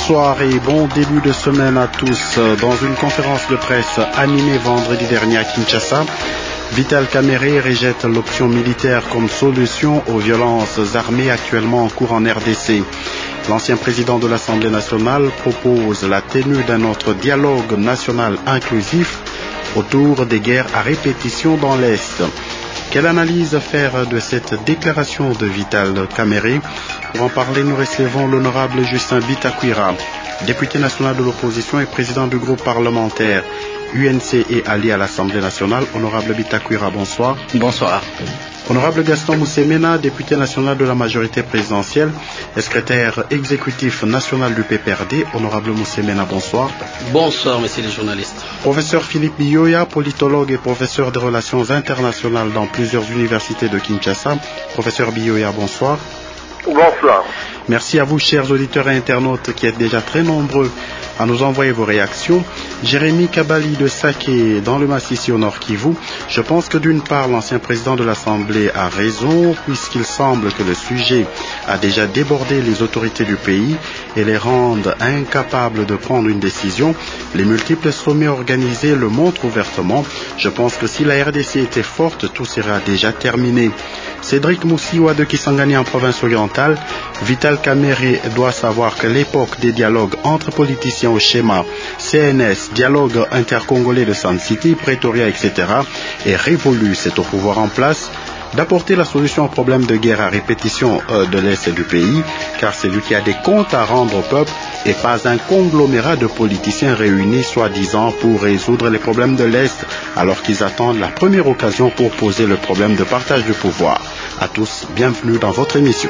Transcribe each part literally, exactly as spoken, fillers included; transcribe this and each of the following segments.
Bonsoir et bon début de semaine à tous. Dans une conférence de presse animée vendredi dernier à Kinshasa, Vital Kamerhe rejette l'option militaire comme solution aux violences armées actuellement en cours en R D C. L'ancien président de l'Assemblée nationale propose la tenue d'un autre dialogue national inclusif autour des guerres à répétition dans l'Est. Quelle analyse faire de cette déclaration de Vital Kamerhe? Pour en parler, nous recevons l'honorable Justin Bitakwira, député national de l'opposition et président du groupe parlementaire U N C et allié à l'Assemblée nationale. Honorable Bitakwira, bonsoir. Bonsoir. Honorable Gaston Moussemena, député national de la majorité présidentielle et secrétaire exécutif national du P P R D. Honorable Moussemena, bonsoir. Bonsoir, messieurs les journalistes. Professeur Philippe Biyoya, politologue et professeur des relations internationales dans plusieurs universités de Kinshasa. Professeur Biyoya, bonsoir. Bonsoir. Merci à vous, chers auditeurs et internautes, qui êtes déjà très nombreux à nous envoyer vos réactions. Jérémy Kabali de Saké, dans le Massissi au Nord Kivu. Je pense que d'une part, l'ancien président de l'Assemblée a raison, puisqu'il semble que le sujet a déjà débordé les autorités du pays et les rende incapables de prendre une décision. Les multiples sommets organisés le montrent ouvertement. Je pense que si la R D C était forte, tout serait déjà terminé. Cédric Moussiwa de Kisangani en province orientale, Vital Kamerhe doit savoir que l'époque des dialogues entre politiciens au schéma C N S, dialogue intercongolais de Sun City, Pretoria, et cetera est révolue. C'est au pouvoir en place d'apporter la solution au problème de guerre à répétition euh, de l'Est du pays, car c'est lui qui a des comptes à rendre au peuple et pas un conglomérat de politiciens réunis soi-disant pour résoudre les problèmes de l'Est, alors qu'ils attendent la première occasion pour poser le problème de partage du pouvoir. À tous, bienvenue dans votre émission.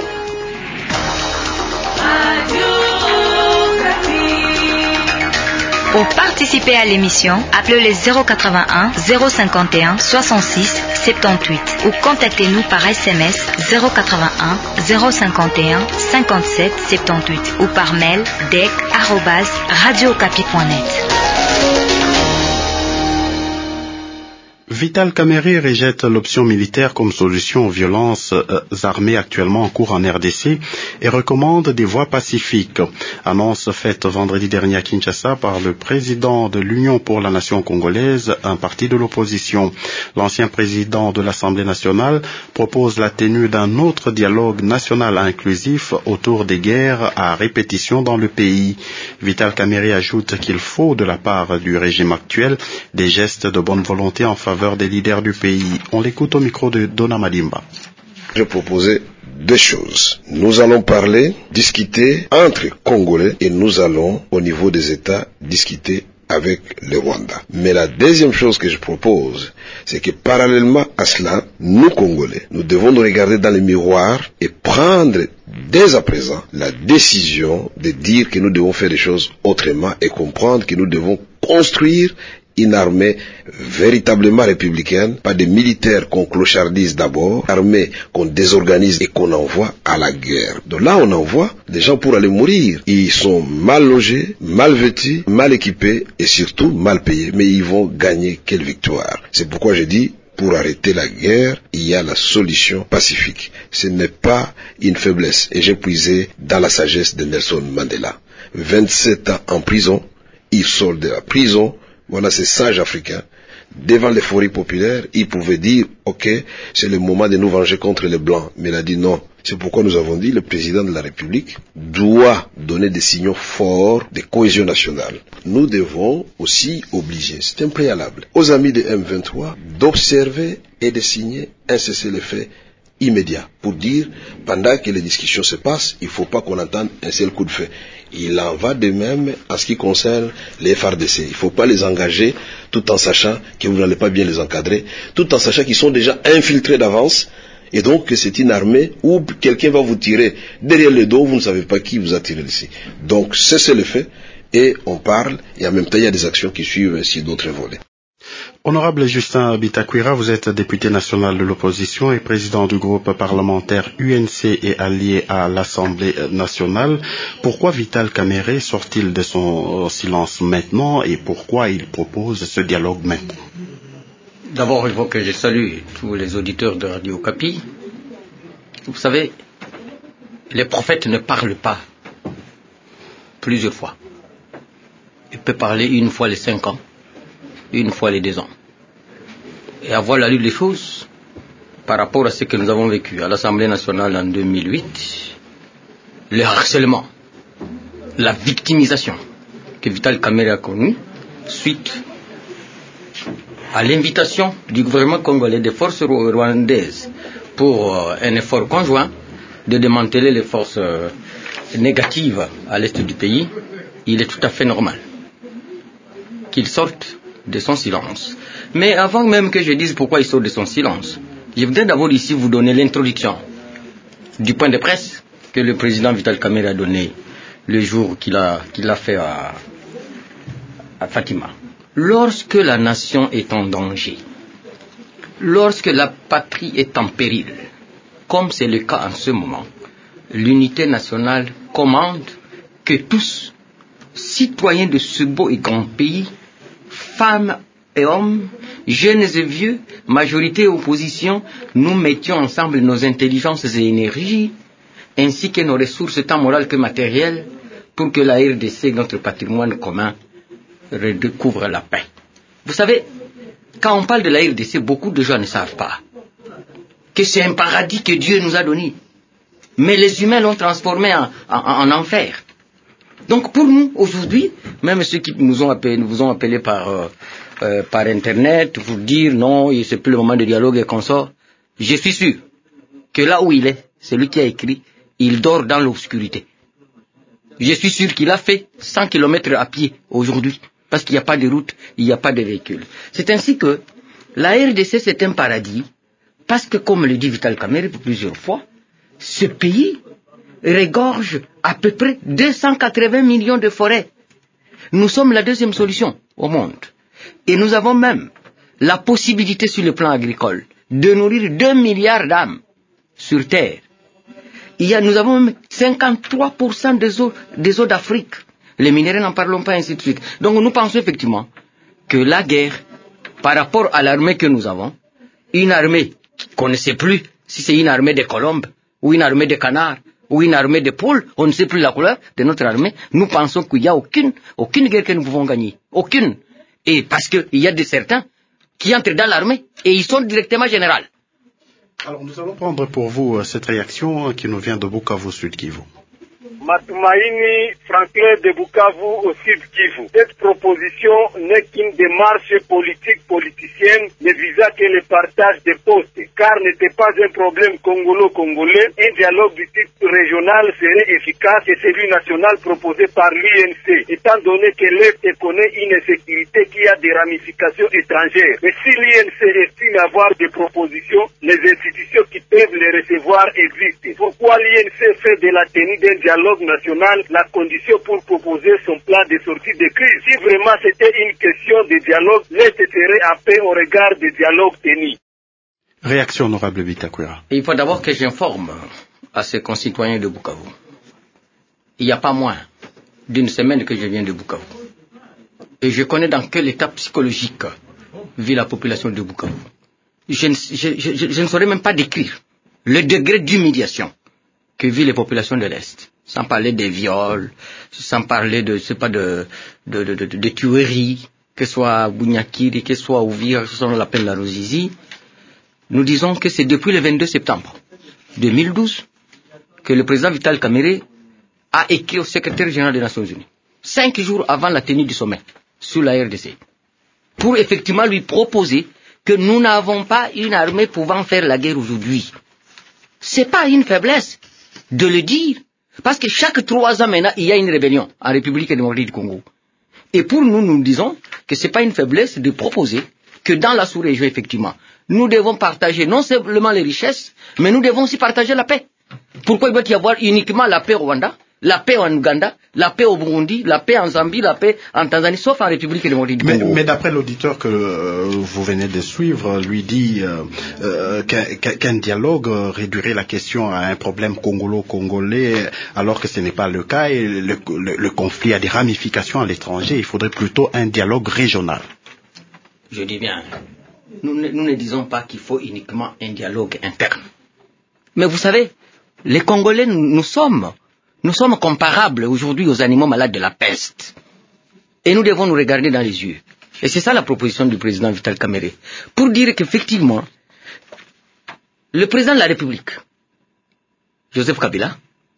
Pour participer à l'émission, appelez le zéro quatre-vingt-un zéro cinquante et un soixante-six soixante-dix-huit ou contactez-nous par S M S zéro quatre-vingt-un zéro cinquante et un cinquante-sept soixante-dix-huit ou par mail d e c arobase radio okapi point net. Vital Kamerhe rejette l'option militaire comme solution aux violences euh, armées actuellement en cours en R D C et recommande des voies pacifiques. Annonce faite vendredi dernier à Kinshasa par le président de l'Union pour la nation congolaise, un parti de l'opposition. L'ancien président de l'Assemblée nationale propose la tenue d'un autre dialogue national inclusif autour des guerres à répétition dans le pays. Vital Kamerhe ajoute qu'il faut de la part du régime actuel des gestes de bonne volonté en faveur des leaders du pays. On l'écoute au micro de Dona Madimba. Je proposais deux choses. Nous allons parler, discuter entre Congolais et nous allons, au niveau des États, discuter avec le Rwanda. Mais la deuxième chose que je propose, c'est que parallèlement à cela, nous Congolais, nous devons nous regarder dans le miroir et prendre dès à présent la décision de dire que nous devons faire les choses autrement et comprendre que nous devons construire une armée véritablement républicaine, pas des militaires qu'on clochardise d'abord, armée qu'on désorganise et qu'on envoie à la guerre. Donc là, on envoie des gens pour aller mourir. Ils sont mal logés, mal vêtus, mal équipés et surtout mal payés. Mais ils vont gagner quelle victoire? C'est pourquoi je dis, pour arrêter la guerre, il y a la solution pacifique. Ce n'est pas une faiblesse. Et j'ai puisé dans la sagesse de Nelson Mandela. vingt-sept ans en prison, il sort de la prison. Voilà ces sages africains. Devant l'euphorie populaire, ils pouvaient dire, ok, c'est le moment de nous venger contre les Blancs. Mais il a dit non. C'est pourquoi nous avons dit, le président de la République doit donner des signaux forts de cohésion nationale. Nous devons aussi obliger, c'est un préalable, aux amis de M vingt-trois d'observer et de signer un cessez-le-feu immédiat pour dire, pendant que les discussions se passent, il ne faut pas qu'on entende un seul coup de feu. Il en va de même en ce qui concerne les F R D C. Il ne faut pas les engager tout en sachant que vous n'allez pas bien les encadrer, tout en sachant qu'ils sont déjà infiltrés d'avance et donc que c'est une armée où quelqu'un va vous tirer derrière le dos, vous ne savez pas qui vous a tiré ici. Donc c'est le fait et on parle et en même temps il y a des actions qui suivent sur d'autres volets. Honorable Justin Bitakwira, vous êtes député national de l'opposition et président du groupe parlementaire U N C et allié à l'Assemblée nationale. Pourquoi Vital Kamerhe sort-il de son silence maintenant et pourquoi il propose ce dialogue maintenant? D'abord, il faut que je salue tous les auditeurs de Radio Okapi. Vous savez, les prophètes ne parlent pas. plusieurs fois. Il peut parler une fois les cinq ans, une fois les deux ans. Et avoir la lutte des choses par rapport à ce que nous avons vécu à l'Assemblée nationale en deux mille huit, le harcèlement, la victimisation que Vital Kamerhe a connue suite à l'invitation du gouvernement congolais des forces rwandaises pour euh, un effort conjoint de démanteler les forces euh, négatives à l'est du pays, il est tout à fait normal qu'il sorte de son silence. Mais avant même que je dise pourquoi il sort de son silence, je voudrais d'abord ici vous donner l'introduction du point de presse que le président Vital Kamerhe a donné le jour qu'il a, qu'il a fait à, à Fatima. Lorsque la nation est en danger, lorsque la patrie est en péril, comme c'est le cas en ce moment, l'unité nationale commande que tous, citoyens de ce beau et grand pays, femmes et hommes, jeunes et vieux, majorité et opposition, nous mettions ensemble nos intelligences et énergies, ainsi que nos ressources tant morales que matérielles, pour que la R D C, notre patrimoine commun, redécouvre la paix. Vous savez, quand on parle de la R D C, beaucoup de gens ne savent pas que c'est un paradis que Dieu nous a donné. Mais les humains l'ont transformé en, en, en enfer. Donc pour nous, aujourd'hui, même ceux qui nous ont appelé, nous vous ont appelé par, euh, euh, par Internet, vous dire non, c'est plus le moment de dialogue et qu'on sort, je suis sûr que là où il est, celui qui a écrit, il dort dans l'obscurité. Je suis sûr qu'il a fait cent kilomètres à pied aujourd'hui, parce qu'il n'y a pas de route, il n'y a pas de véhicule. C'est ainsi que la R D C c'est un paradis, parce que comme le dit Vital Kamerhe plusieurs fois, ce pays regorge à peu près deux cent quatre-vingts millions de forêts. Nous sommes la deuxième solution au monde. Et nous avons même la possibilité sur le plan agricole de nourrir deux milliards d'âmes sur Terre. Il y a, nous avons même cinquante-trois pour cent des eaux, des eaux d'Afrique. Les minéraux n'en parlons pas, ainsi de suite. Donc nous pensons effectivement que la guerre, par rapport à l'armée que nous avons, une armée qu'on ne sait plus si c'est une armée de colombes, ou une armée de canards, ou une armée de poules, on ne sait plus la couleur de notre armée, nous pensons qu'il n'y a aucune, aucune guerre que nous pouvons gagner. Aucune. Et parce qu'il y a de certains qui entrent dans l'armée et ils sont directement généraux. Alors nous allons prendre pour vous cette réaction qui nous vient de Bukavu, Sud Kivu. Matumaini Franklin de Bukavu au Sud Kivu. Cette proposition n'est qu'une démarche politique politicienne ne visant que le partage des postes, car n'était pas un problème congolo-congolais. Un dialogue du type régional serait efficace que celui national proposé par l'U N C, étant donné que l'Est connaît une insécurité qui a des ramifications étrangères. Mais si l'U N C estime avoir des propositions, les institutions qui peuvent les recevoir existent. Pourquoi l'U N C fait de la tenue d'un dialogue national la condition pour proposer son plan de sortie de crise? Si vraiment c'était une question de dialogue, l'Est serait à paix au regard des dialogues tenus. Réaction honorable Bitakwira. Il faut d'abord que j'informe à ces concitoyens de Bukavu. Il n'y a pas moins d'une semaine que je viens de Bukavu. Et je connais dans quel état psychologique vit la population de Bukavu. Je ne, je, je, je ne saurais même pas décrire le degré d'humiliation que vivent les populations de l'Est. Sans parler des viols, sans parler de, je sais pas, de, de, de, de, de tueries, que ce soit à Bunyakiri, que ce soit à Ouvira, que ce soit dans la plaine de la Ruzizi. Nous disons que c'est depuis le vingt-deux septembre deux mille douze que le président Vital Kamerhe a écrit au secrétaire général des Nations Unies, cinq jours avant la tenue du sommet sur la R D C, pour effectivement lui proposer que nous n'avons pas une armée pouvant faire la guerre aujourd'hui. C'est pas une faiblesse de le dire. Parce que chaque trois ans maintenant, il y a une rébellion en République démocratique du Congo. Et pour nous, nous disons que ce n'est pas une faiblesse de proposer que dans la sous-région, effectivement, nous devons partager non seulement les richesses, mais nous devons aussi partager la paix. Pourquoi il doit y avoir uniquement la paix au Rwanda, la paix en Ouganda, la paix au Burundi, la paix en Zambie, la paix en Tanzanie, sauf en République démocratique du mais, Congo. Mais d'après l'auditeur que euh, vous venez de suivre, lui dit euh, euh, qu'un, qu'un dialogue réduirait la question à un problème congolo-congolais, alors que ce n'est pas le cas et le, le, le conflit a des ramifications à l'étranger. Il faudrait plutôt un dialogue régional. Je dis bien, nous ne, nous ne disons pas qu'il faut uniquement un dialogue interne. Mais vous savez, les Congolais, nous, nous sommes Nous sommes comparables aujourd'hui aux animaux malades de la peste. Et nous devons nous regarder dans les yeux. Et c'est ça la proposition du président Vital Kamerhe. Pour dire qu'effectivement, le président de la République, Joseph Kabila,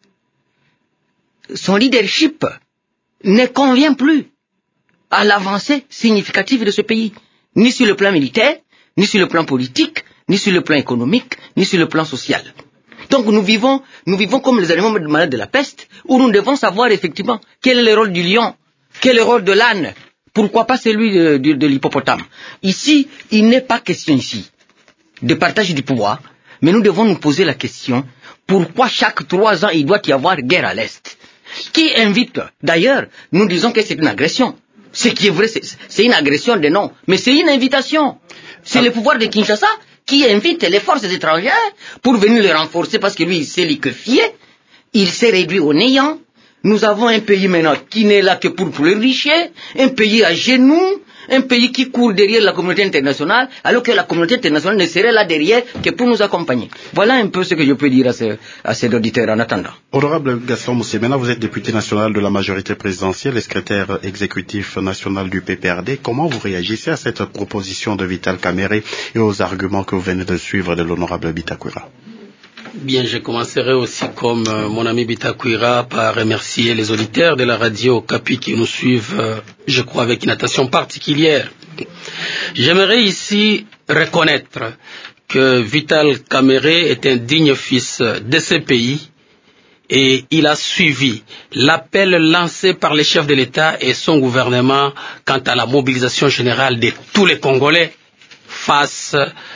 son leadership ne convient plus à l'avancée significative de ce pays, ni sur le plan militaire, ni sur le plan politique, ni sur le plan économique, ni sur le plan social. Donc nous vivons, nous vivons comme les animaux malades de la peste, où nous devons savoir effectivement quel est le rôle du lion, quel est le rôle de l'âne, pourquoi pas celui de, de, de l'hippopotame. Ici, il n'est pas question ici de partage du pouvoir, mais nous devons nous poser la question, pourquoi chaque trois ans il doit y avoir guerre à l'Est? Qui invite? D'ailleurs, nous disons que c'est une agression. Ce qui est vrai, c'est une agression de non, mais c'est une invitation. C'est ah. le pouvoir de Kinshasa qui invite les forces étrangères pour venir les renforcer parce que lui, il s'est liquéfié, il s'est réduit au néant. Nous avons un pays maintenant qui n'est là que pour pleurnicher, un pays à genoux, un pays qui court derrière la communauté internationale, alors que la communauté internationale ne serait là derrière que pour nous accompagner. Voilà un peu ce que je peux dire à ces, à ces auditeurs en attendant. Honorable Gaston Moussemena, vous êtes député national de la majorité présidentielle et secrétaire exécutif national du P P R D. Comment vous réagissez à cette proposition de Vital Kamerhe et aux arguments que vous venez de suivre de l'honorable Bitakwira? Bien, je commencerai aussi comme euh, mon ami Bitakwira par remercier les auditeurs de la radio Okapi qui nous suivent, euh, je crois, avec une attention particulière. J'aimerais ici reconnaître que Vital Kamerhe est un digne fils de ce pays et il a suivi l'appel lancé par les chefs de l'État et son gouvernement quant à la mobilisation générale de tous les Congolais face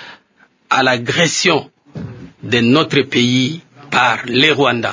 à l'agression de notre pays par les Rwandais.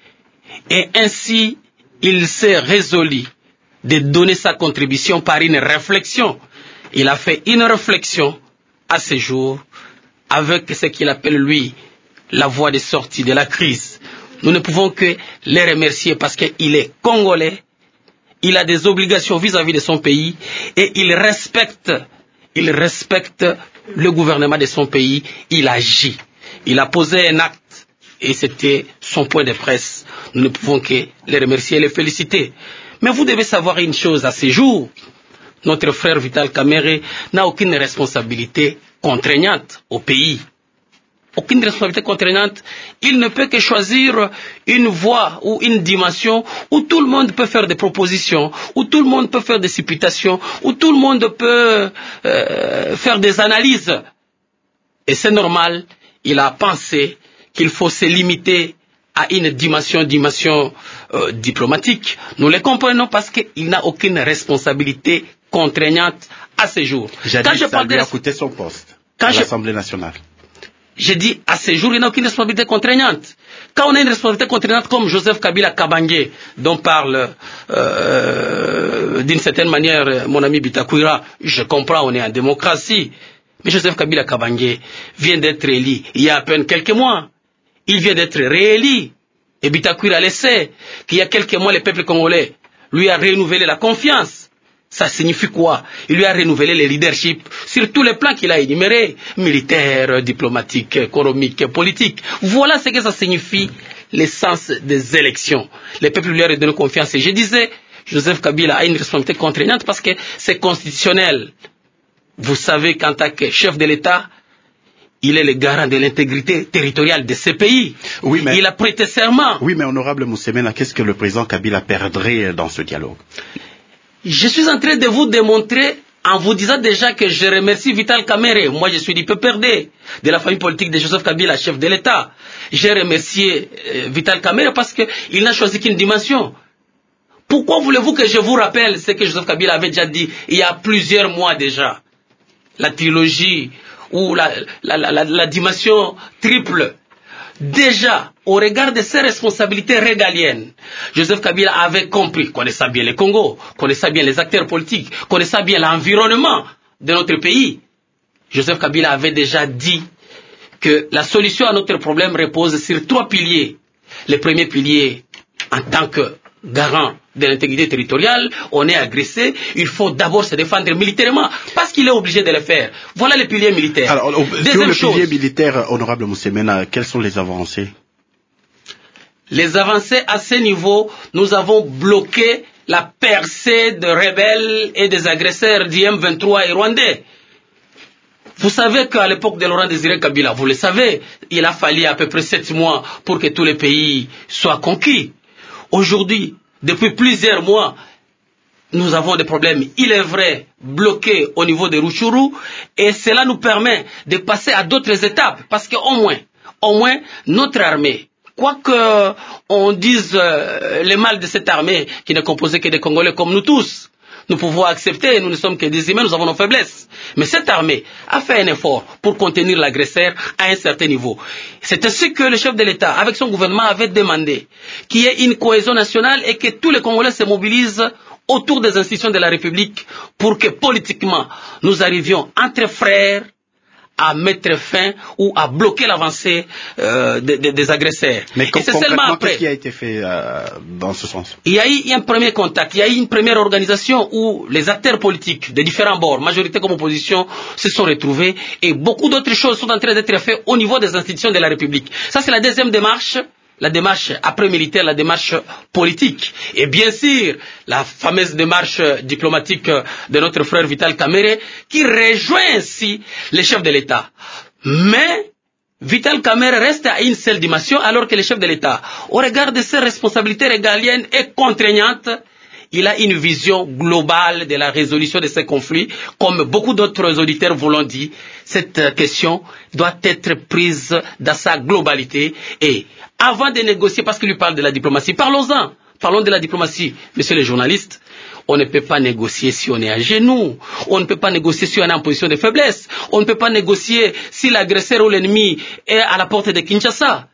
Et ainsi, il s'est résolu de donner sa contribution par une réflexion. Il a fait une réflexion à ce jour avec ce qu'il appelle, lui, la voie de sortie de la crise. Nous ne pouvons que les remercier parce qu'il est congolais, il a des obligations vis-à-vis de son pays et il respecte, il respecte le gouvernement de son pays, il agit. Il a posé un acte et c'était son point de presse. Nous ne pouvons que les remercier et les féliciter. Mais vous devez savoir une chose à ce jour. Notre frère Vital Kamerhe n'a aucune responsabilité contraignante au pays. Aucune responsabilité contraignante. Il ne peut que choisir une voie ou une dimension où tout le monde peut faire des propositions, où tout le monde peut faire des supputations, où tout le monde peut euh, faire des analyses. Et c'est normal. Il a pensé qu'il faut se limiter à une dimension, dimension euh, diplomatique. Nous le comprenons parce qu'il n'a aucune responsabilité contraignante à ce jour. Quand je parle de... lui a coûté son poste à l'Assemblée nationale. J'ai dit, à ce jour, il n'a aucune responsabilité contraignante. Quand on a une responsabilité contraignante comme Joseph Kabila Kabange, dont parle euh, d'une certaine manière mon ami Bitakwira, je comprends, on est en démocratie. Mais Joseph Kabila Kabange vient d'être élu il y a à peine quelques mois. Il vient d'être réélu. Et Bitakwira le sait qu'il y a quelques mois, le peuple congolais lui a renouvelé la confiance. Ça signifie quoi? Il lui a renouvelé le leadership sur tous les plans qu'il a énumérés, militaire, diplomatique, économique, politique. Voilà ce que ça signifie l'essence des élections. Le peuple lui a redonné confiance. Et je disais, Joseph Kabila a une responsabilité contraignante parce que c'est constitutionnel. Vous savez qu'en tant que chef de l'État, il est le garant de l'intégrité territoriale de ce pays. Oui, mais... Il a prêté serment. Oui, mais honorable Moussemena, qu'est-ce que le président Kabila perdrait dans ce dialogue? Je suis en train de vous démontrer, en vous disant déjà que je remercie Vital Kamerhe. Moi, je suis du P P R D, de la famille politique de Joseph Kabila, chef de l'État. J'ai remercié euh, Vital Kamerhe parce qu'il n'a choisi qu'une dimension. Pourquoi voulez-vous que je vous rappelle ce que Joseph Kabila avait déjà dit il y a plusieurs mois déjà? La trilogie ou la, la, la, la, la dimension triple. Déjà, au regard de ses responsabilités régaliennes, Joseph Kabila avait compris, connaissant bien le Congo, connaissant bien les acteurs politiques, connaissant bien l'environnement de notre pays. Joseph Kabila avait déjà dit que la solution à notre problème repose sur trois piliers. Le premier pilier, en tant que garant de l'intégrité territoriale, on est agressé, il faut d'abord se défendre militairement, parce qu'il est obligé de le faire. Voilà les piliers militaires. Alors, sur le chose, pilier militaire, honorable Moussemena, quelles sont les avancées? les avancées à ce niveau, nous avons bloqué la percée de rebelles et des agresseurs du M vingt-trois et rwandais. Vous savez qu'à l'époque de Laurent Désiré Kabila, vous le savez, il a fallu à peu près sept mois pour que tous les pays soient conquis. Aujourd'hui, depuis plusieurs mois, nous avons des problèmes, il est vrai, bloqués au niveau de Rutshuru, et cela nous permet de passer à d'autres étapes, parce qu'au moins, au moins, notre armée, quoi qu'on dise euh, le mal de cette armée, qui n'est composée que des Congolais comme nous tous, nous pouvons accepter, nous ne sommes que des humains, nous avons nos faiblesses. Mais cette armée a fait un effort pour contenir l'agresseur à un certain niveau. C'est ainsi que le chef de l'État, avec son gouvernement, avait demandé qu'il y ait une cohésion nationale et que tous les Congolais se mobilisent autour des institutions de la République pour que politiquement, nous arrivions entre frères à mettre fin ou à bloquer l'avancée euh, des, des, des agresseurs. Mais et c'est seulement après. Qu'est-ce qui a été fait euh, dans ce sens? Il y a eu un premier contact, il y a eu une première organisation où les acteurs politiques de différents bords, majorité comme opposition, se sont retrouvés et beaucoup d'autres choses sont en train d'être faites au niveau des institutions de la République. Ça, c'est la deuxième démarche. La démarche après-militaire, la démarche politique. Et bien sûr, la fameuse démarche diplomatique de notre frère Vital Kamerhe, qui rejoint ainsi les chefs de l'État. Mais Vital Kamerhe reste à une seule dimension, alors que les chefs de l'État, au regard de ses responsabilités régaliennes et contraignantes, il a une vision globale de la résolution de ces conflits. Comme beaucoup d'autres auditeurs vous l'ont dit, cette question doit être prise dans sa globalité. Et avant de négocier, parce qu'il lui parle de la diplomatie, parlons-en. Parlons de la diplomatie. Monsieur le journaliste, on ne peut pas négocier si on est à genoux. On ne peut pas négocier si on est en position de faiblesse. On ne peut pas négocier si l'agresseur ou l'ennemi est à la porte de Kinshasa.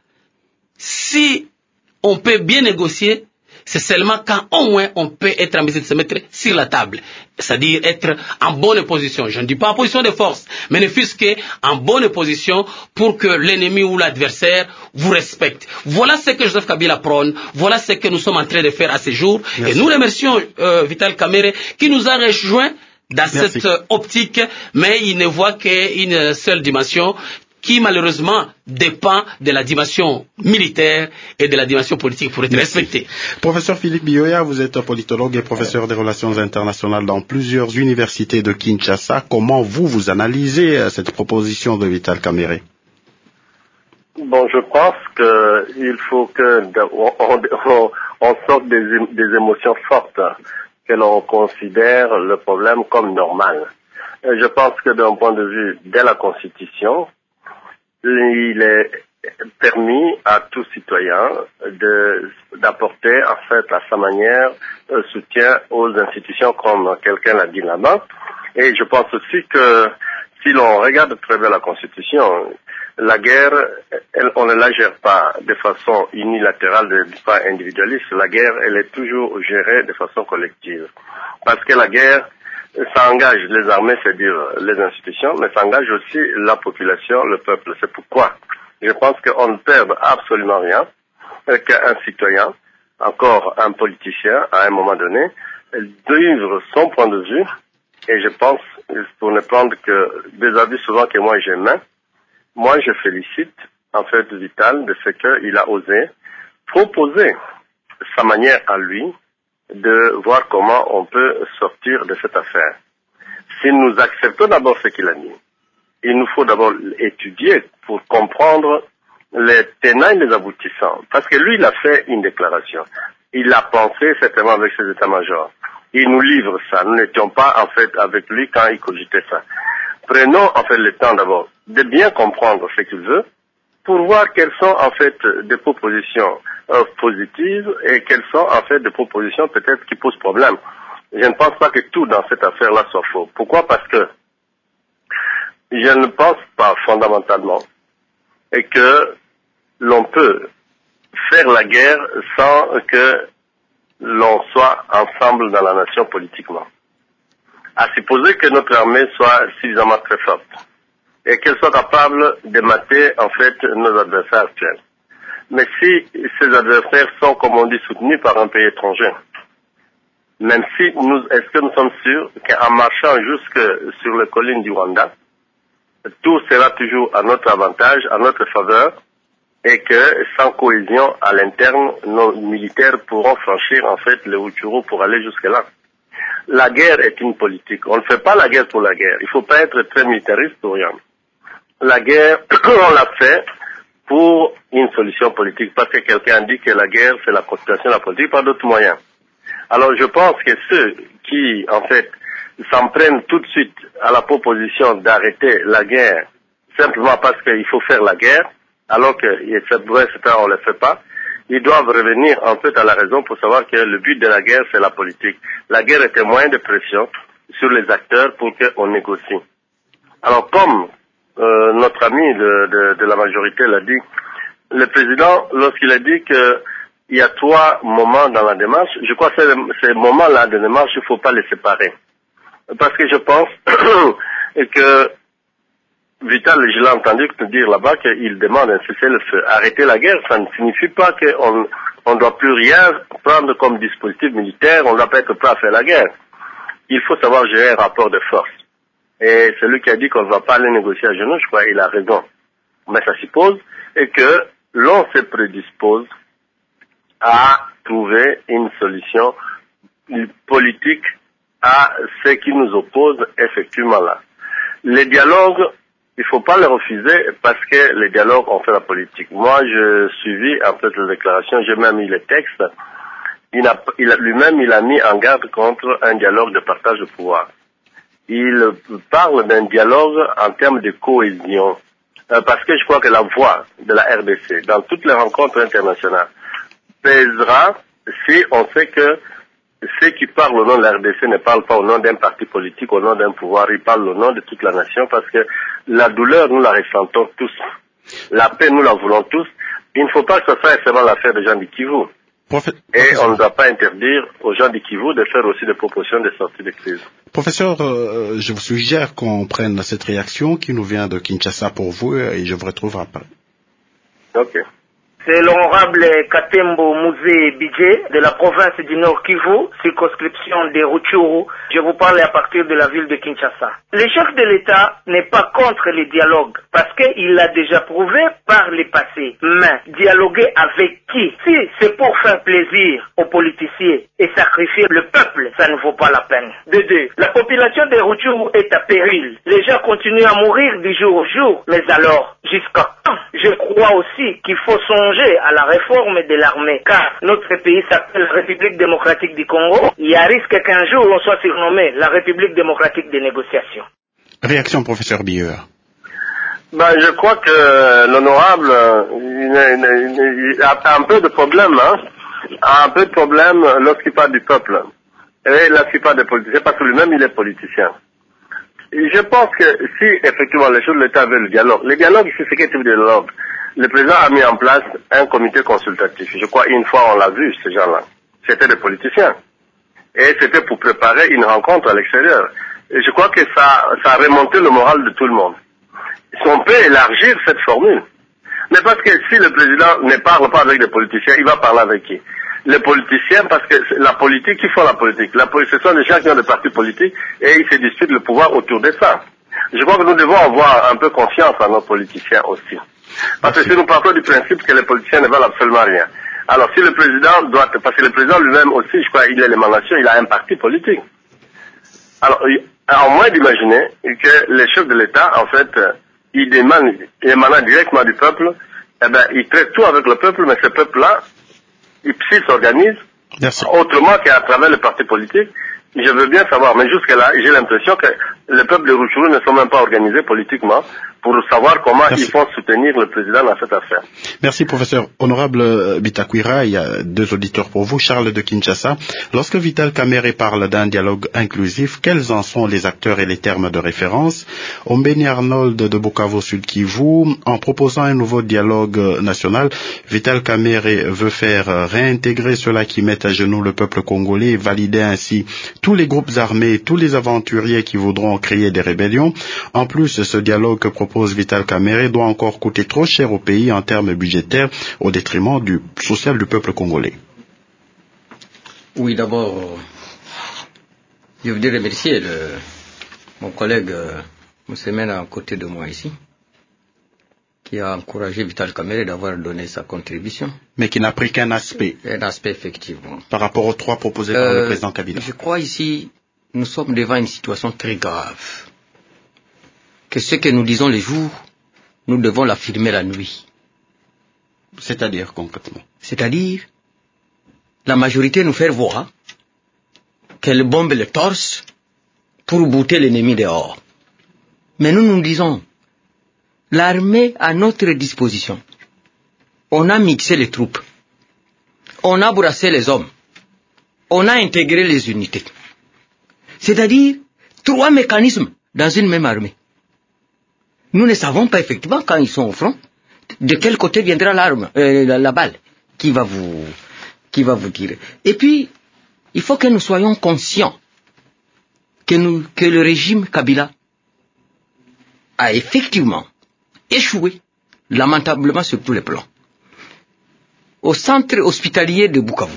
Si on peut bien négocier, c'est seulement quand au moins on peut être en mesure de se mettre sur la table, c'est-à-dire être en bonne position. Je ne dis pas en position de force, mais ne fût-ce qu'en bonne position pour que l'ennemi ou l'adversaire vous respecte. Voilà ce que Joseph Kabila prône, voilà ce que nous sommes en train de faire à ce jour. Merci. Et nous remercions euh, Vital Kamerhe qui nous a rejoints dans Merci. cette optique, mais il ne voit qu'une seule dimension, qui malheureusement dépend de la dimension militaire et de la dimension politique pour être Merci. respectée. Professeur Philippe Bioya, vous êtes politologue et professeur des relations internationales dans plusieurs universités de Kinshasa. Comment vous, vous analysez cette proposition de Vital Kamerhe? Bon, je pense qu'il faut que on, on, on sorte des, des émotions fortes, que l'on considère le problème comme normal. Et je pense que d'un point de vue de la Constitution, il est permis à tout citoyen de, d'apporter, en fait, à sa manière, un soutien aux institutions, comme quelqu'un l'a dit là-bas. Et je pense aussi que si l'on regarde très bien la Constitution, la guerre, elle, on ne la gère pas de façon unilatérale, pas individualiste. La guerre, elle est toujours gérée de façon collective. Parce que la guerre, ça engage les armées, c'est-à-dire les institutions, mais ça engage aussi la population, le peuple. C'est pourquoi je pense qu'on ne perd absolument rien qu'un citoyen, encore un politicien, à un moment donné, livre son point de vue. Et je pense, pour ne prendre que des avis souvent que moi j'aime, moi je félicite en fait Vital de ce qu'il a osé proposer sa manière à lui de voir comment on peut sortir de cette affaire. Si nous acceptons d'abord ce qu'il a dit, il nous faut d'abord étudier pour comprendre les tenants et les aboutissants. Parce que lui, il a fait une déclaration. Il a pensé certainement avec ses états-majors. Il nous livre ça. Nous n'étions pas en fait avec lui quand il cogitait ça. Prenons en fait le temps d'abord de bien comprendre ce qu'il veut pour voir quelles sont en fait des propositions euh, positives et quelles sont en fait des propositions peut-être qui posent problème. Je ne pense pas que tout dans cette affaire-là soit faux. Pourquoi? Parce que je ne pense pas fondamentalement et que l'on peut faire la guerre sans que l'on soit ensemble dans la nation politiquement. À supposer que notre armée soit suffisamment très forte et qu'elle soit capable de mater en fait nos adversaires actuels. Mais si ces adversaires sont, comme on dit, soutenus par un pays étranger, même si nous, est-ce que nous sommes sûrs qu'en marchant jusque sur les collines du Rwanda, tout sera toujours à notre avantage, à notre faveur, et que sans cohésion à l'interne, nos militaires pourront franchir en fait le Rutshuru pour aller jusque-là. La guerre est une politique. On ne fait pas la guerre pour la guerre. Il ne faut pas être très militariste pour rien. La guerre, on l'a fait pour une solution politique, parce que quelqu'un dit que la guerre, c'est la continuation de la politique par d'autres moyens. Alors je pense que ceux qui, en fait, s'en prennent tout de suite à la proposition d'arrêter la guerre, simplement parce qu'il faut faire la guerre, alors que pour l'instant on ne le fait pas, ils doivent revenir en fait à la raison pour savoir que le but de la guerre, c'est la politique. La guerre est un moyen de pression sur les acteurs pour qu'on négocie. Alors comme euh, notre ami de, de, de la majorité l'a dit, le président, lorsqu'il a dit que il y a trois moments dans la démarche, je crois que ces, ces moments-là de démarche, il ne faut pas les séparer. Parce que je pense que Vital, je l'ai entendu dire là-bas qu'il demande un cessez-le-feu. Arrêter la guerre, ça ne signifie pas qu'on on doit plus rien prendre comme dispositif militaire, on ne doit pas être prêt à faire la guerre. Il faut savoir gérer un rapport de force. Et celui qui a dit qu'on ne va pas aller négocier à genoux, je crois qu'il a raison. Mais ça suppose et que l'on se prédispose à trouver une solution politique à ce qui nous oppose effectivement là. Les dialogues, il ne faut pas les refuser parce que les dialogues ont fait la politique. Moi, je suivis en fait les déclarations, j'ai même mis les textes. Il a, il a, lui-même, il a mis en garde contre un dialogue de partage de pouvoir. Il parle d'un dialogue en termes de cohésion. Euh, parce que je crois que la voix de la R D C, dans toutes les rencontres internationales, pèsera si on sait que ceux qui parlent au nom de la R D C ne parlent pas au nom d'un parti politique, au nom d'un pouvoir, ils parlent au nom de toute la nation parce que la douleur, nous la ressentons tous. La paix, nous la voulons tous. Il ne faut pas que ce soit seulement l'affaire des gens du Kivu. Profe... Et on ne doit pas interdire aux gens du Kivu de faire aussi des propositions de sortie de crise. Professeur, euh, je vous suggère qu'on prenne cette réaction qui nous vient de Kinshasa pour vous et je vous retrouve après. Ok. C'est l'honorable Katembo Mouzé Bidje de la province du Nord Kivu, circonscription de Rutshuru. Je vous parle à partir de la ville de Kinshasa. Le chef de l'État n'est pas contre les dialogues parce qu'il l'a déjà prouvé par le passé. Mais dialoguer avec qui? Si c'est pour faire plaisir aux politiciens et sacrifier le peuple, ça ne vaut pas la peine. De deux, la population de Rutshuru est à péril. Les gens continuent à mourir du jour au jour. Mais alors, jusqu'à quand? Je crois aussi qu'il faut songer à la réforme de l'armée, car notre pays s'appelle République démocratique du Congo. Il y a risque qu'un jour on soit surnommé la République démocratique des négociations. Réaction, professeur Billeur. Ben, je crois que l'honorable il, il, il a un peu de problème, hein, a un peu de problème lorsqu'il parle du peuple et lorsqu'il parle des politiciens, parce que lui-même il est politicien. Et je pense que si effectivement les choses de l'État veulent le dialogue, le dialogue ici c'est quel type de dialogue? Le président a mis en place un comité consultatif. Je crois une fois on l'a vu, ces gens-là. C'était des politiciens. Et c'était pour préparer une rencontre à l'extérieur. Et je crois que ça, ça a remonté le moral de tout le monde. Si on peut élargir cette formule. Mais parce que si le président ne parle pas avec des politiciens, il va parler avec qui? Les politiciens, parce que la politique, qui font la politique? La politique, ce sont des gens qui ont des partis politiques et ils se disputent le pouvoir autour de ça. Je crois que nous devons avoir un peu confiance en nos politiciens aussi. Parce que si nous partons du principe que les politiciens ne veulent absolument rien. Alors si le président doit, parce que le président lui-même aussi, je crois, il est l'émanation, il a un parti politique. Alors, en moins d'imaginer que les chefs de l'État, en fait, ils demandent, émanant directement du peuple, eh ben, ils traitent tout avec le peuple, mais ce peuple-là, s'il s'organise, autrement qu'à travers le parti politique, je veux bien savoir, mais jusque-là, j'ai l'impression que le peuple de Rutshuru ne sont même pas organisés politiquement pour savoir comment Merci. Ils vont soutenir le président dans cette affaire. Merci, professeur. Honorable Bitakwira, il y a deux auditeurs pour vous. Charles de Kinshasa. Lorsque Vital Kamerhe parle d'un dialogue inclusif, quels en sont les acteurs et les termes de référence? Ombeni Arnold de Bukavu Sud Kivu, en proposant un nouveau dialogue national, Vital Kamerhe veut faire réintégrer ceux-là qui mettent à genoux le peuple congolais et valider ainsi tous les groupes armés, tous les aventuriers qui voudront créer des rébellions. En plus, ce dialogue que propose Vital Kamerhe doit encore coûter trop cher au pays en termes budgétaires, au détriment du social du peuple congolais. Oui, d'abord, je voudrais remercier le, mon collègue euh, Moussemène à côté de moi ici, qui a encouragé Vital Kamerhe d'avoir donné sa contribution. Mais qui n'a pris qu'un aspect. Un aspect, effectivement. Par rapport aux trois proposés euh, par le président Kabila. Je crois ici, nous sommes devant une situation très grave. Que ce que nous disons les jours, nous devons l'affirmer la nuit. C'est-à-dire, concrètement? C'est-à-dire, la majorité nous fait voir qu'elle bombe le torse pour bouter l'ennemi dehors. Mais nous nous disons, l'armée à notre disposition. On a mixé les troupes. On a brassé les hommes. On a intégré les unités. C'est-à-dire, trois mécanismes dans une même armée. Nous ne savons pas effectivement, quand ils sont au front, de quel côté viendra l'arme, euh, la, la balle, qui va vous, qui va vous tirer. Et puis, il faut que nous soyons conscients que, nous, que le régime Kabila a effectivement échoué, lamentablement sur tous les plans. Au centre hospitalier de Bukavu,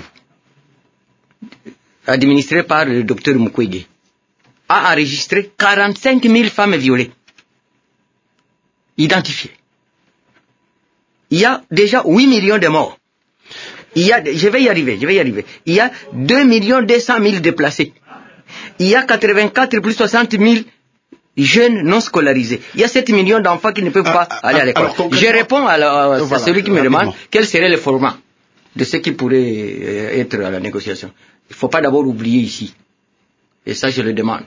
administré par le docteur Mukwege, a enregistré quarante-cinq mille femmes violées, identifiées. Il y a déjà huit millions de morts. Il y a, je vais y arriver, je vais y arriver. Il y a deux millions deux cent mille déplacés. Il y a quatre-vingt-quatre plus soixante mille jeunes non scolarisés. Il y a sept millions d'enfants qui ne peuvent pas ah, aller à l'école. Je réponds à, la, à voilà, celui qui me demande quel serait le format de ce qui pourrait être à la négociation. Il ne faut pas d'abord oublier ici, et ça je le demande,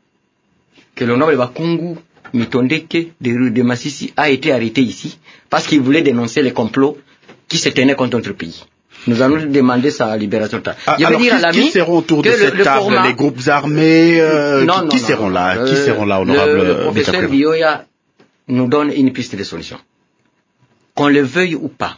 que l'honorable Bakungu Mitondeke de, de Massissi a été arrêté ici parce qu'il voulait dénoncer les complots qui se tenaient contre notre pays. Nous allons demander sa libération. Ah, je veux dire à l'ami qui seront autour de cette le, table, format... les groupes armés, euh, non, qui, non, qui non, seront non, là, euh, qui seront là, honorable le, le professeur Bioya nous donne une piste de solution. Qu'on le veuille ou pas,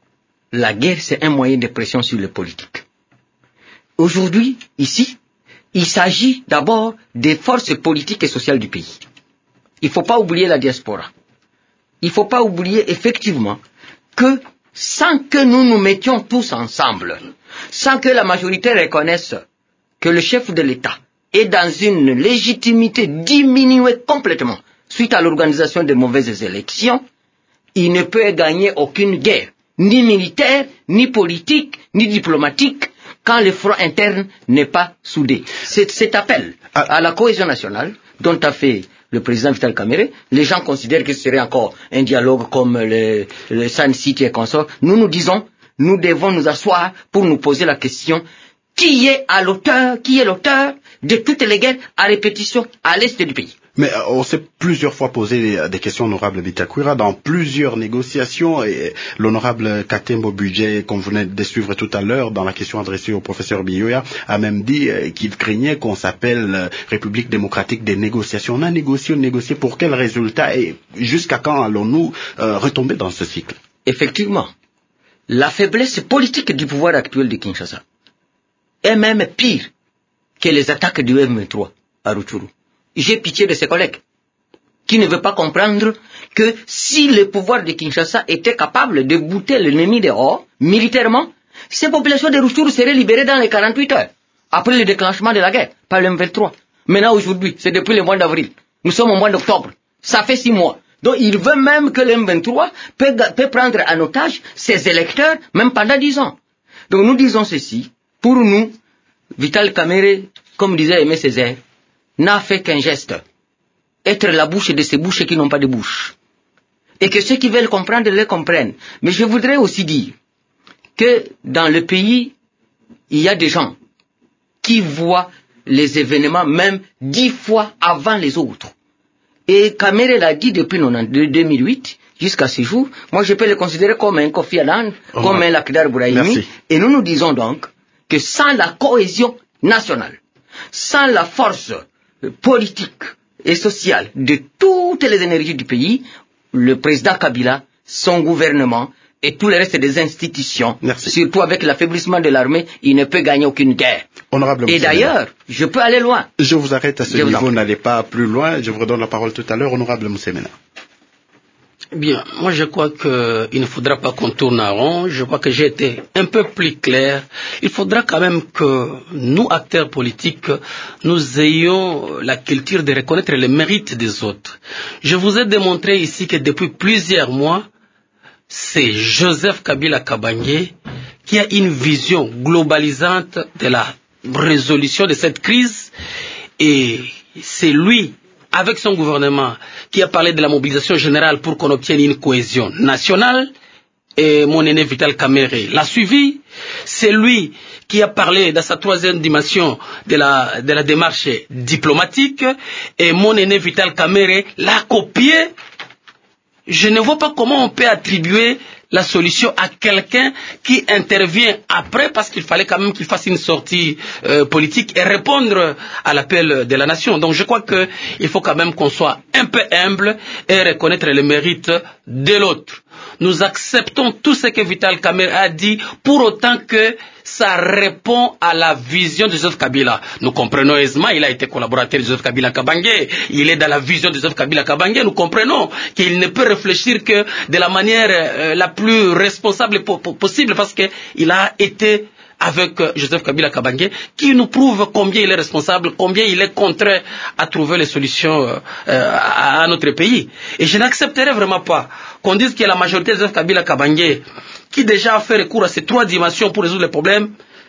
la guerre c'est un moyen de pression sur les politiques. Aujourd'hui, ici, il s'agit d'abord des forces politiques et sociales du pays. Il ne faut pas oublier la diaspora. Il ne faut pas oublier effectivement que sans que nous nous mettions tous ensemble, sans que la majorité reconnaisse que le chef de l'État est dans une légitimité diminuée complètement suite à l'organisation de mauvaises élections, il ne peut gagner aucune guerre, ni militaire, ni politique, ni diplomatique, quand le front interne n'est pas soudé. C'est cet appel à la cohésion nationale dont a fait le président Vital Kamerhe, les gens considèrent que ce serait encore un dialogue comme le, le Sun City et consorts. Nous nous disons, nous devons nous asseoir pour nous poser la question, qui est à l'auteur, qui est l'auteur de toutes les guerres à répétition à l'est du pays? Mais euh, on s'est plusieurs fois posé des questions, honorable Bitakwira, dans plusieurs négociations, et l'honorable Katembo Budget, qu'on venait de suivre tout à l'heure, dans la question adressée au professeur Bioya, a même dit euh, qu'il craignait qu'on s'appelle euh, République démocratique des négociations. On a négocié, négocié, pour quel résultat, et jusqu'à quand allons-nous euh, retomber dans ce cycle? Effectivement, la faiblesse politique du pouvoir actuel de Kinshasa est même pire que les attaques du M vingt-trois à Rutshuru. J'ai pitié de ses collègues qui ne veulent pas comprendre que si le pouvoir de Kinshasa était capable de bouter l'ennemi dehors, militairement, ces populations de Rutshuru seraient libérées dans les quarante-huit heures, après le déclenchement de la guerre, par le M vingt-trois. Maintenant, aujourd'hui, c'est depuis le mois d'avril. Nous sommes au mois d'octobre. Ça fait six mois. Donc, il veut même que le M vingt-trois peut, peut prendre en otage ses électeurs, même pendant dix ans. Donc, nous disons ceci. Pour nous, Vital Kamerhe, comme disait Aimé Césaire, n'a fait qu'un geste, être la bouche de ces bouches qui n'ont pas de bouche. Et que ceux qui veulent comprendre le comprennent. Mais je voudrais aussi dire que dans le pays, il y a des gens qui voient les événements même dix fois avant les autres. Et Kamerhe l'a dit depuis deux mille huit jusqu'à ce jour. Moi, je peux le considérer comme un Kofi Annan, oh, comme un Lakhdar Brahimi. Et nous nous disons donc que sans la cohésion nationale, sans la force politique et sociale de toutes les énergies du pays, le président Kabila, son gouvernement et tout le reste des institutions, merci, surtout avec l'affaiblissement de l'armée, il ne peut gagner aucune guerre. Honorable et d'ailleurs, je peux aller loin. Je vous arrête à ce je niveau, n'allez pas plus loin. Je vous redonne la parole tout à l'heure, honorable Moussemena. Bien, moi je crois qu'il ne faudra pas qu'on tourne en rond, je crois que j'ai été un peu plus clair. Il faudra quand même que nous, acteurs politiques, nous ayons la culture de reconnaître les mérites des autres. Je vous ai démontré ici que depuis plusieurs mois, c'est Joseph Kabila Kabange qui a une vision globalisante de la résolution de cette crise, et c'est lui, avec son gouvernement, qui a parlé de la mobilisation générale pour qu'on obtienne une cohésion nationale, et mon aîné Vital Kamerhe l'a suivi. C'est lui qui a parlé dans sa troisième dimension de la, de la démarche diplomatique, et mon aîné Vital Kamerhe l'a copié. Je ne vois pas comment on peut attribuer la solution à quelqu'un qui intervient après, parce qu'il fallait quand même qu'il fasse une sortie euh, politique et répondre à l'appel de la nation. Donc je crois qu'il faut quand même qu'on soit un peu humble et reconnaître les mérites de l'autre. Nous acceptons tout ce que Vital Kamerhe a dit, pour autant que ça répond à la vision de Joseph Kabila. Nous comprenons aisément, il a été collaborateur de Joseph Kabila Kabange, il est dans la vision de Joseph Kabila Kabange. Nous comprenons qu'il ne peut réfléchir que de la manière euh, la plus responsable po possible, parce qu'il a été avec euh, Joseph Kabila Kabange, qui nous prouve combien il est responsable, combien il est contraint à trouver les solutions euh, euh, à, à notre pays. Et je n'accepterai vraiment pas qu'on dise que la majorité de Joseph Kabila Kabange, qui déjà a fait recours à ces trois dimensions pour résoudre les problèmes,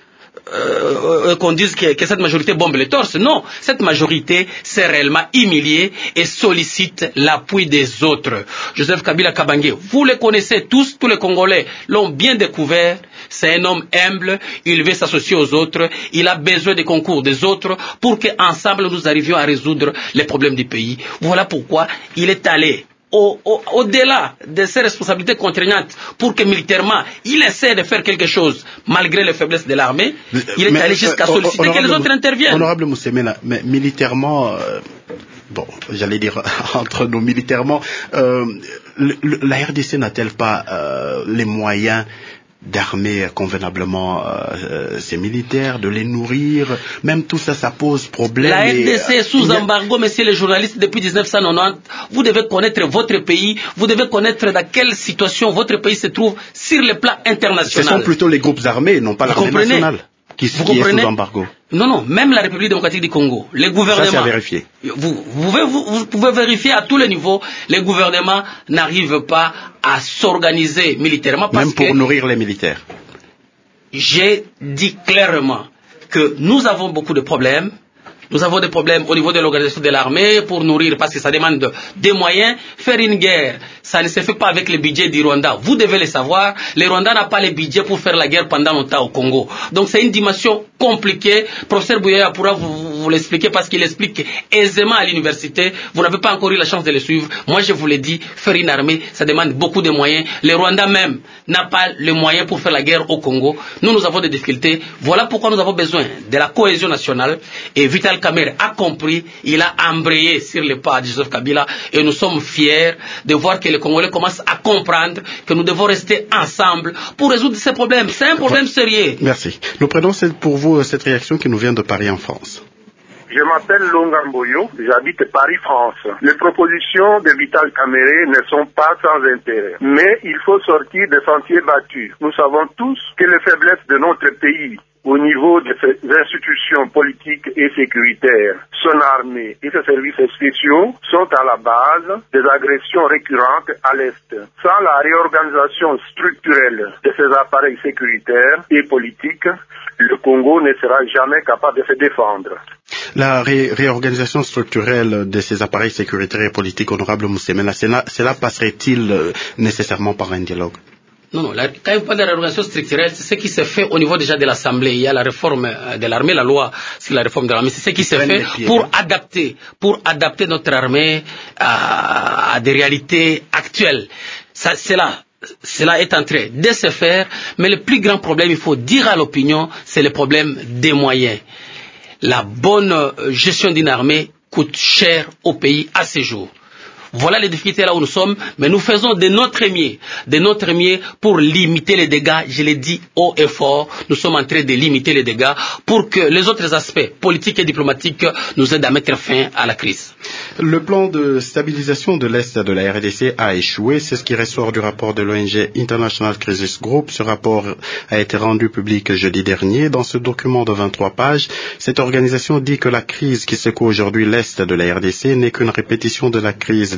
euh, qu'on dise que, que cette majorité bombe les torses. Non, cette majorité s'est réellement humiliée et sollicite l'appui des autres. Joseph Kabila Kabange, vous le connaissez tous, tous les Congolais l'ont bien découvert. C'est un homme humble, il veut s'associer aux autres, il a besoin des concours des autres pour qu'ensemble nous arrivions à résoudre les problèmes du pays. Voilà pourquoi il est allé Au, au, au-delà de ses responsabilités contraignantes, pour que militairement il essaie de faire quelque chose malgré les faiblesses de l'armée, il est mais, allé jusqu'à solliciter euh, que les autres interviennent. Honorable Moussemela, mais militairement, euh, bon, j'allais dire entre nous militairement, euh, le, le, la R D C n'a-t-elle pas euh, les moyens d'armer convenablement euh, ces militaires, de les nourrir, même tout ça, ça pose problème. La R D C est sous a... embargo, messieurs les journalistes, depuis mille neuf cent quatre-vingt-dix. Vous devez connaître votre pays, vous devez connaître dans quelle situation votre pays se trouve sur le plan international. Ce sont plutôt les groupes armés, non pas l'armée nationale, qui, vous qui comprenez? Est sous embargo. Non, non, même la République démocratique du Congo, les gouvernements... Ça, c'est à vérifier. Vous, vous, pouvez, vous, vous pouvez vérifier à tous les niveaux, les gouvernements n'arrivent pas à s'organiser militairement parce même pour que, nourrir les militaires. J'ai dit clairement que nous avons beaucoup de problèmes. Nous avons des problèmes au niveau de l'organisation de l'armée pour nourrir, parce que ça demande des moyens. Faire une guerre, ça ne se fait pas avec le budget du Rwanda. Vous devez le savoir. Le Rwanda n'a pas le budget pour faire la guerre pendant longtemps au Congo. Donc c'est une dimension compliquée. Professeur Bouyaya pourra vous, vous l'expliquer, parce qu'il explique aisément à l'université. Vous n'avez pas encore eu la chance de le suivre. Moi je vous l'ai dit, faire une armée, ça demande beaucoup de moyens. Le Rwanda même n'a pas les moyens pour faire la guerre au Congo. Nous, nous avons des difficultés. Voilà pourquoi nous avons besoin de la cohésion nationale. Et Vital Kamerhe a compris, il a embrayé sur les pas de Joseph Kabila, et nous sommes fiers de voir que les Congolais commencent à comprendre que nous devons rester ensemble pour résoudre ces problèmes. C'est un problème sérieux. Merci. Nous prenons pour vous cette réaction qui nous vient de Paris en France. Je m'appelle Longamboyo, j'habite Paris, France. Les propositions de Vital Kamerhe ne sont pas sans intérêt, mais il faut sortir des sentiers battus. Nous savons tous que les faiblesses de notre pays au niveau de ses institutions politiques et sécuritaires, son armée et ses services spéciaux sont à la base des agressions récurrentes à l'Est. Sans la réorganisation structurelle de ces appareils sécuritaires et politiques, le Congo ne sera jamais capable de se défendre. La ré réorganisation structurelle de ces appareils sécuritaires et politiques, honorable Moussemela, cela, cela passerait-il euh, nécessairement par un dialogue? Non, non, la, quand il parle de la réorganisation structurelle, c'est ce qui se fait au niveau déjà de l'Assemblée. Il y a la réforme de l'armée, la loi sur la réforme de l'armée. C'est ce qui se fait pour adapter, pour adapter notre armée à, à des réalités actuelles. Ça, c'est là. Cela est en train de se faire, mais le plus grand problème, il faut dire à l'opinion, c'est le problème des moyens. La bonne gestion d'une armée coûte cher au pays à ce jour. Voilà les difficultés là où nous sommes, mais nous faisons de notre mieux, de notre mieux pour limiter les dégâts. Je l'ai dit haut et fort, nous sommes en train de limiter les dégâts pour que les autres aspects politiques et diplomatiques nous aident à mettre fin à la crise. Le plan de stabilisation de l'Est de la R D C a échoué, c'est ce qui ressort du rapport de l'O N G International Crisis Group. Ce rapport a été rendu public jeudi dernier. Dans ce document de vingt-trois pages, cette organisation dit que la crise qui secoue aujourd'hui l'Est de la R D C n'est qu'une répétition de la crise des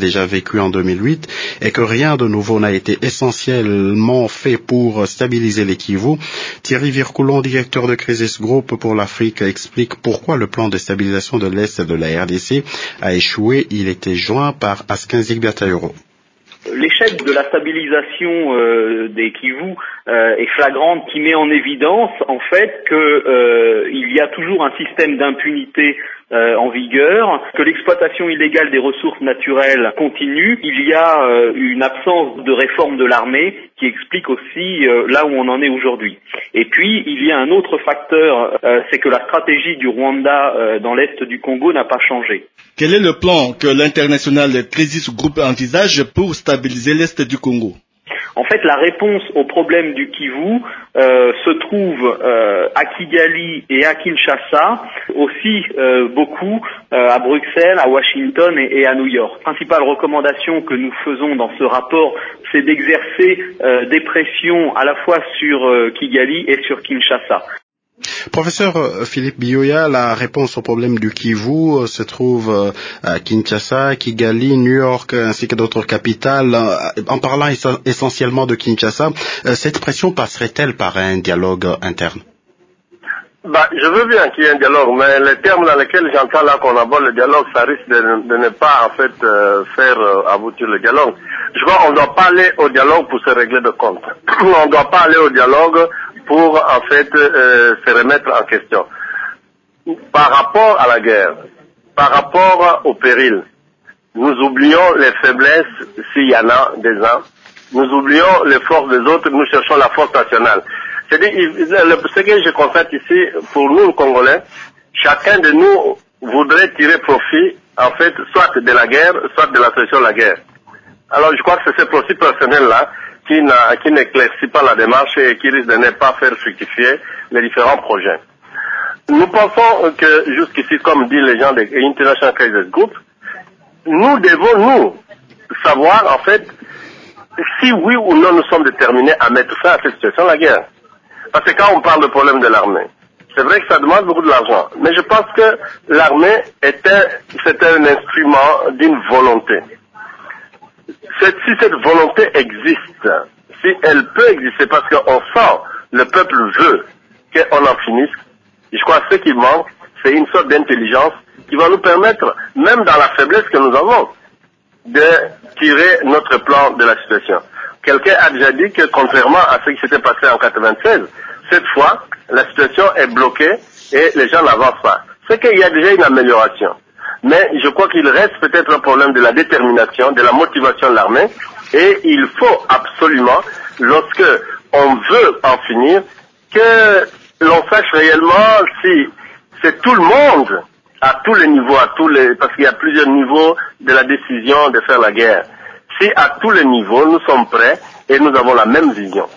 déjà vécu en deux mille huit et que rien de nouveau n'a été essentiellement fait pour stabiliser les Kivu. Thierry Vircoulon, directeur de Crisis Group pour l'Afrique, explique pourquoi le plan de stabilisation de l'Est de la R D C a échoué. Il était joint par Askin Zigbiatayoro. L'échec de la stabilisation euh, des Kivu euh, est flagrante, qui met en évidence en fait que euh, il y a toujours un système d'impunité euh, en vigueur, que l'exploitation illégale des ressources naturelles continue. Il y a euh, une absence de réforme de l'armée qui explique aussi euh, là où on en est aujourd'hui. Et puis il y a un autre facteur, euh, c'est que la stratégie du Rwanda euh, dans l'est du Congo n'a pas changé. Quel est le plan que l'international Crisis Group envisage pour stabiliser l'Est du Congo? En fait, la réponse au problème du Kivu euh, se trouve euh, à Kigali et à Kinshasa, aussi euh, beaucoup euh, à Bruxelles, à Washington et, et à New York. La principale recommandation que nous faisons dans ce rapport, c'est d'exercer euh, des pressions à la fois sur euh, Kigali et sur Kinshasa. Professeur Philippe Biyoya, la réponse au problème du Kivu se trouve à Kinshasa, Kigali, New York ainsi que d'autres capitales. En parlant essentiellement de Kinshasa, cette pression passerait-elle par un dialogue interne? Bah, je veux bien qu'il y ait un dialogue, mais les termes dans lesquels j'entends là qu'on aborde le dialogue, ça risque de, de ne pas en fait euh, faire euh, aboutir le dialogue. Je crois qu'on ne doit pas aller au dialogue pour se régler de compte. On ne doit pas aller au dialogue pour en fait euh, se remettre en question. Par rapport à la guerre, par rapport au péril, nous oublions les faiblesses s'il y en a des uns, nous oublions les forces des autres, nous cherchons la force nationale. C'est-à-dire, ce que je constate ici, pour nous, Congolais, chacun de nous voudrait tirer profit, en fait, soit de la guerre, soit de la solution de la guerre. Alors, je crois que c'est ce profit personnel-là qui, n'a, qui n'éclaircit pas la démarche et qui risque de ne pas faire fructifier les différents projets. Nous pensons que, jusqu'ici, comme disent les gens de International Crisis Group, nous devons, nous, savoir, en fait, si oui ou non nous sommes déterminés à mettre fin à cette situation de la guerre. Parce que quand on parle du problème de l'armée, c'est vrai que ça demande beaucoup de l'argent. Mais je pense que l'armée était, c'était un instrument d'une volonté. C'est, si cette volonté existe, si elle peut exister, parce qu'on sent, le peuple veut qu'on en finisse, je crois que ce qui manque, c'est une sorte d'intelligence qui va nous permettre, même dans la faiblesse que nous avons, de tirer notre plan de la situation. Quelqu'un a déjà dit que, contrairement à ce qui s'était passé en quatre-vingt-seize, cette fois, la situation est bloquée et les gens n'avancent pas. C'est qu'il y a déjà une amélioration. Mais je crois qu'il reste peut-être un problème de la détermination, de la motivation de l'armée, et il faut absolument, lorsque on veut en finir, que l'on sache réellement si c'est tout le monde, à tous les niveaux, à tous les, parce qu'il y a plusieurs niveaux de la décision de faire la guerre. Si à tous les niveaux, nous sommes prêts et nous avons la même vision.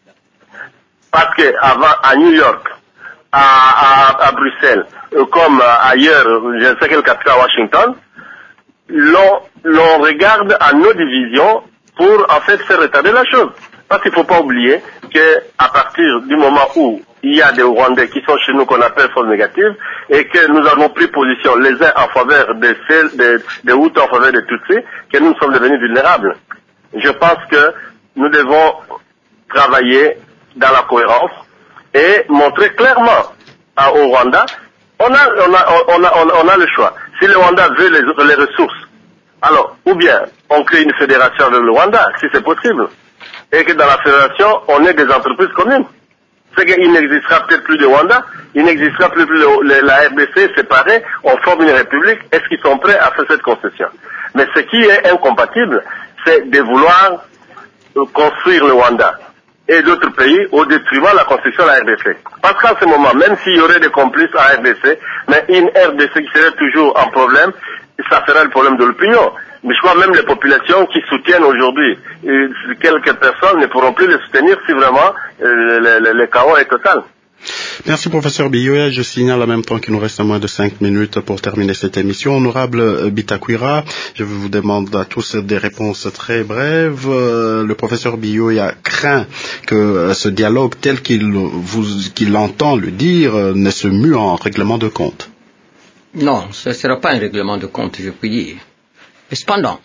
Parce que avant, à New York, à, à, à Bruxelles, comme ailleurs, je ne sais quelle capitale, à Washington, l'on, l'on regarde à nos divisions pour en fait faire retarder la chose. Parce qu'il ne faut pas oublier qu'à partir du moment où il y a des Rwandais qui sont chez nous qu'on appelle forces négatives et que nous avons pris position les uns en faveur de celles des de Hutus en faveur des Tutsis, que nous sommes devenus vulnérables. Je pense que nous devons travailler dans la cohérence et montrer clairement à, au Rwanda, on a, on a, on a, on a, on a le choix. Si le Rwanda veut les, les ressources, alors, ou bien on crée une fédération avec le Rwanda, si c'est possible, et que dans la fédération, on ait des entreprises communes. C'est qu'il n'existera peut-être plus de Rwanda, il n'existera plus, plus de, de, la R D C séparée, on forme une république, est-ce qu'ils sont prêts à faire cette concession? Mais ce qui est incompatible, c'est de vouloir construire le Rwanda et d'autres pays au détriment de la construction de la R D C. Parce qu'en ce moment, même s'il y aurait des complices à R D C, mais une R D C qui serait toujours en problème, ça ferait le problème de l'opinion. Mais je crois même les populations qui soutiennent aujourd'hui, quelques personnes ne pourront plus les soutenir si vraiment euh, le, le, le chaos est total. Merci professeur Biyoya. Je signale en même temps qu'il nous reste moins de cinq minutes pour terminer cette émission. Honorable Bitakwira, je vous demande à tous des réponses très brèves. Le professeur Biyoya craint que ce dialogue tel qu'il, vous, qu'il entend le dire ne se mue en règlement de compte. Non, ce ne sera pas un règlement de compte, je puis dire. Cependant,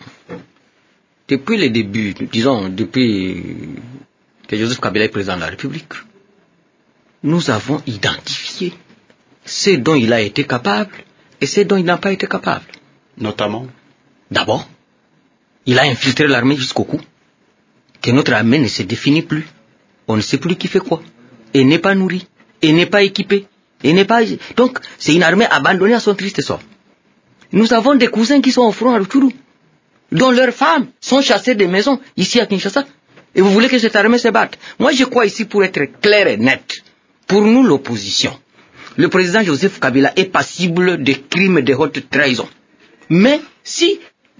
depuis le début, disons, depuis que Joseph Kabila est président de la République, nous avons identifié ce dont il a été capable et ce dont il n'a pas été capable. Notamment? D'abord, il a infiltré l'armée jusqu'au cou, que notre armée ne se définit plus. On ne sait plus qui fait quoi. Et n'est pas nourri, et n'est pas équipé, et n'est pas... Donc, c'est une armée abandonnée à son triste sort. Nous avons des cousins qui sont au front à Rutshuru, dont leurs femmes sont chassées des maisons, ici à Kinshasa. Et vous voulez que cette armée se batte? Moi, je crois ici, pour être clair et net, pour nous, l'opposition, le président Joseph Kabila est passible de crimes de haute trahison. Mais si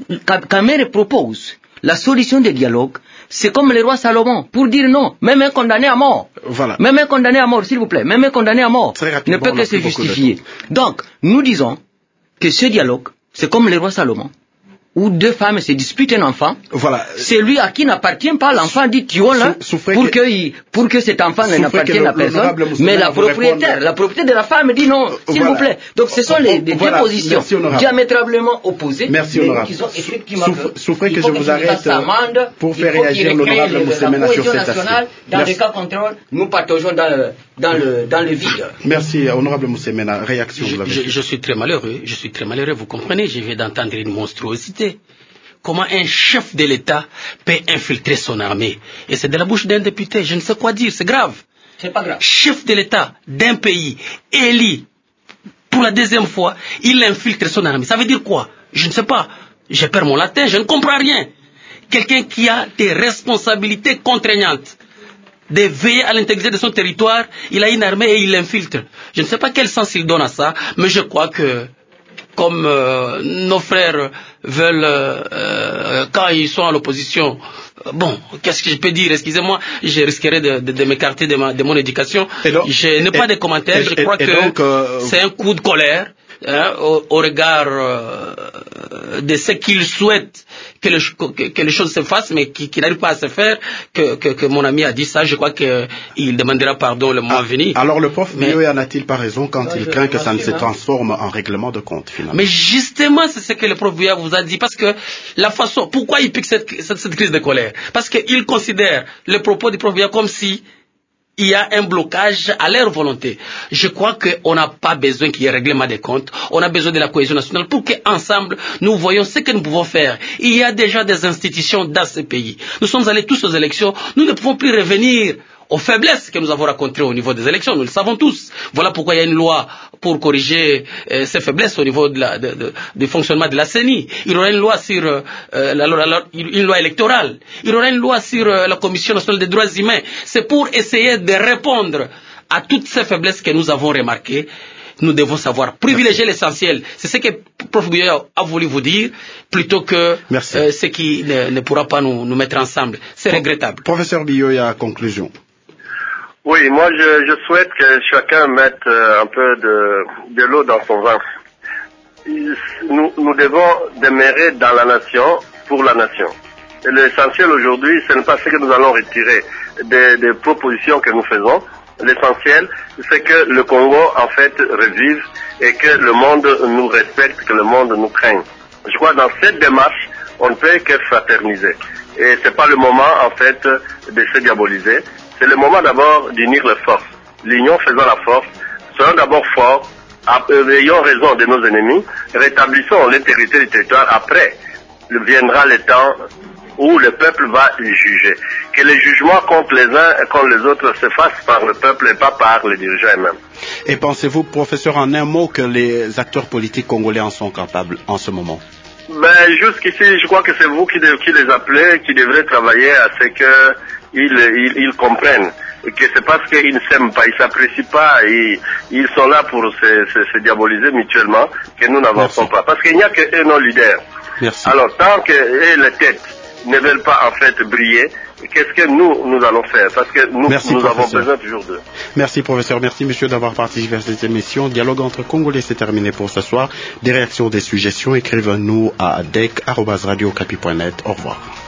Kamere propose la solution de dialogue, c'est comme le roi Salomon, pour dire non, même un condamné à mort, voilà. même un condamné à mort, s'il vous plaît, même un condamné à mort ne peut que se justifier. Donc, nous disons que ce dialogue, c'est comme le roi Salomon, où deux femmes se disputent un enfant, voilà. C'est lui à qui n'appartient pas l'enfant dit tuons-le pour que, que, pour que cet enfant n'appartienne à personne, mais la propriétaire, la propriétaire de la femme dit non, s'il voilà. vous plaît. Donc ce sont les, les voilà. deux positions diamétralement opposées, merci, mais qui sont effectivement souffrez que, que je vous arrête pour faire réagir l'honorable Moussemena sur cet aspect. Dans le cas contraire, nous partageons dans le, dans le, dans le vide. Merci, honorable Moussemena. Réaction, je, je, je suis très malheureux, je suis très malheureux, vous comprenez, je viens d'entendre une monstruosité. Comment un chef de l'État peut infiltrer son armée? Et c'est de la bouche d'un député, je ne sais quoi dire, c'est grave. C'est pas grave. Chef de l'État d'un pays, élu, pour la deuxième fois, il infiltre son armée. Ça veut dire quoi? Je ne sais pas. Je perds mon latin, je ne comprends rien. Quelqu'un qui a des responsabilités contraignantes de veiller à l'intégrité de son territoire, il a une armée et il l'infiltre. Je ne sais pas quel sens il donne à ça, mais je crois que comme euh, nos frères veulent, euh, quand ils sont à l'opposition, euh, bon, qu'est-ce que je peux dire? Excusez-moi, je risquerais de, de, de m'écarter de, ma, de mon éducation. Donc, je n'ai pas de commentaires, et, je crois et, et que donc, euh, c'est un coup de colère hein, au, au regard euh, de ce qu'ils souhaitent que, le, que, que les choses se fassent, mais qui, qui n'arrivent pas à se faire, que, que, que mon ami a dit ça, je crois qu'il demandera pardon le mois ah, venu. Alors le prof mais... Bioya n'a-t-il pas raison quand ouais, il craint que ça ne se transforme en règlement de compte finalement? Mais justement, c'est ce que le prof Bioya vous a dit, parce que la façon, pourquoi il pique cette, cette, cette crise de colère? Parce qu'il considère le propos du prof Bioya comme si il y a un blocage à leur volonté. Je crois qu'on n'a pas besoin qu'il y ait règlement des comptes. On a besoin de la cohésion nationale pour qu'ensemble, nous voyons ce que nous pouvons faire. Il y a déjà des institutions dans ce pays. Nous sommes allés tous aux élections. Nous ne pouvons plus revenir aux faiblesses que nous avons rencontrées au niveau des élections. Nous le savons tous. Voilà pourquoi il y a une loi pour corriger euh, ces faiblesses au niveau de la, de, de, du fonctionnement de la C E N I. Il y aura une loi sur euh, la, la, la, une loi électorale. Il y aura une loi sur euh, la Commission nationale des droits humains. C'est pour essayer de répondre à toutes ces faiblesses que nous avons remarquées. Nous devons savoir privilégier l'essentiel. C'est ce que Prof Bioya a voulu vous dire, plutôt que euh, ce qui ne, ne pourra pas nous, nous mettre ensemble. C'est Pro regrettable. Professeur Bioya, conclusion. Oui, moi je, je souhaite que chacun mette euh, un peu de, de l'eau dans son vin. Nous, nous devons demeurer dans la nation, pour la nation. Et l'essentiel aujourd'hui, ce n'est pas ce que nous allons retirer des, des propositions que nous faisons. L'essentiel, c'est que le Congo, en fait, revive et que le monde nous respecte, que le monde nous craigne. Je crois que dans cette démarche, on ne peut que fraterniser. Et c'est pas le moment, en fait, de se diaboliser. C'est le moment d'abord d'unir les forces. L'union faisant la force, soyons d'abord forts, ayons raison de nos ennemis, rétablissons l'intégrité du territoire. Après, viendra le temps où le peuple va juger. Que les jugements contre les uns et contre les autres se fassent par le peuple et pas par les dirigeants eux-mêmes. Et pensez-vous, professeur, en un mot, que les acteurs politiques congolais en sont capables en ce moment? Ben, jusqu'ici, je crois que c'est vous qui, de, qui les appelez, qui devrez travailler à ce que Ils, ils, ils comprennent que c'est parce qu'ils ne s'aiment pas, ils ne s'apprécient pas, ils, ils sont là pour se, se, se diaboliser mutuellement que nous n'avançons pas. Parce qu'il n'y a que eux nos leaders. Merci. Alors tant que eux, les têtes ne veulent pas en fait briller, qu'est-ce que nous, nous allons faire? Parce que nous, Merci, nous avons professeur. besoin toujours d'eux. Merci professeur, merci monsieur d'avoir participé à cette émission. Dialogue entre Congolais, c'est terminé pour ce soir. Des réactions, des suggestions, écrivez-nous à dec arobase radio okapi point net. Au revoir.